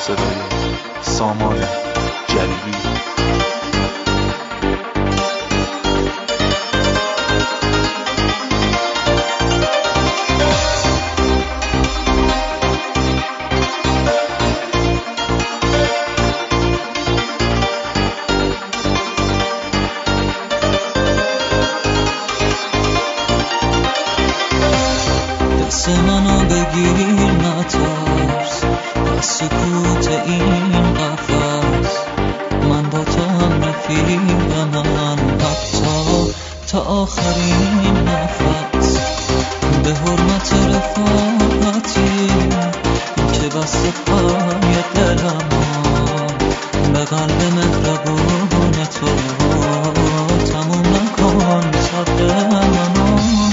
صدای سامان جلیلی. دست منو بگیر نترس، از سکوت این قفس من با تو هم رفیقم، حتی تا آخرین نفس. به حرمت رفاقتی که بست پای دلم، به قلب مهربون تو تموم نکن صبر منو.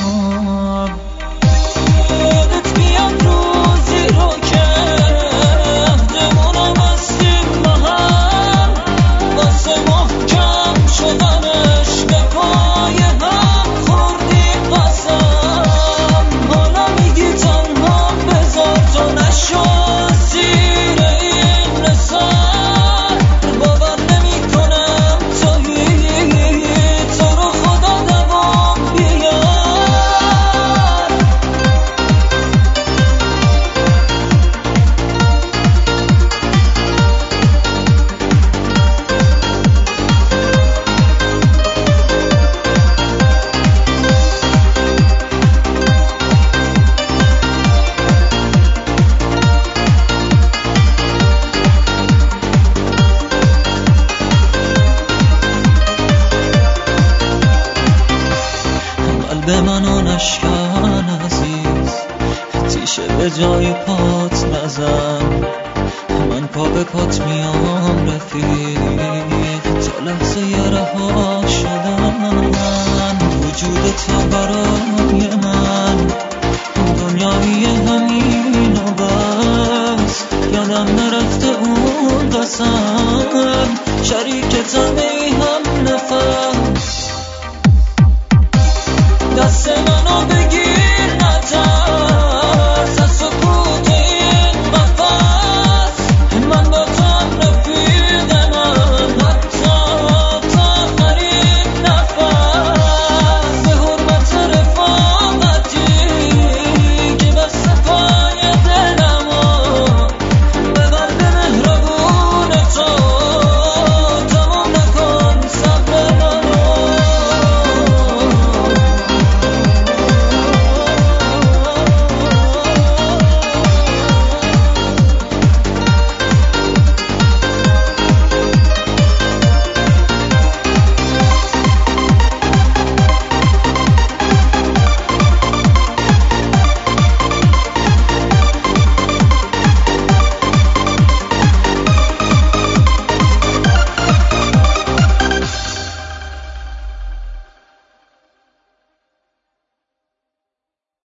به منو نشکن عزیز، تیشه به جای پات نزن، من پا به پات میام رفیق، تا لحظه رها شدن وجود تو برام